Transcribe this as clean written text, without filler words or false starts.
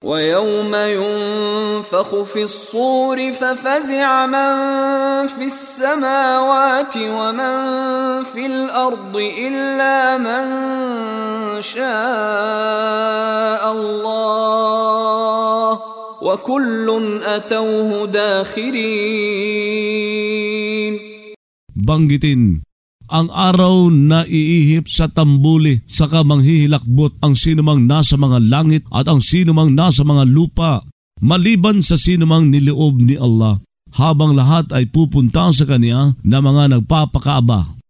وَيَوْمَ يُنفَخُ فِي الصُّورِ فَفَزِعَ مَن فِي السَّمَاوَاتِ وَمَن فِي الْأَرْضِ إِلَّا مَن شَاءَ اللَّهُ وَكُلٌّ أَتَوْهُ دَاخِرِينَ. Banggitin ang araw na iihip sa tambuli, saka manghihilakbot ang sinumang nasa mga langit at ang sinumang nasa mga lupa, maliban sa sinumang niloob ni Allah, habang lahat ay pupunta sa Kanya na mga nagpapakaaba.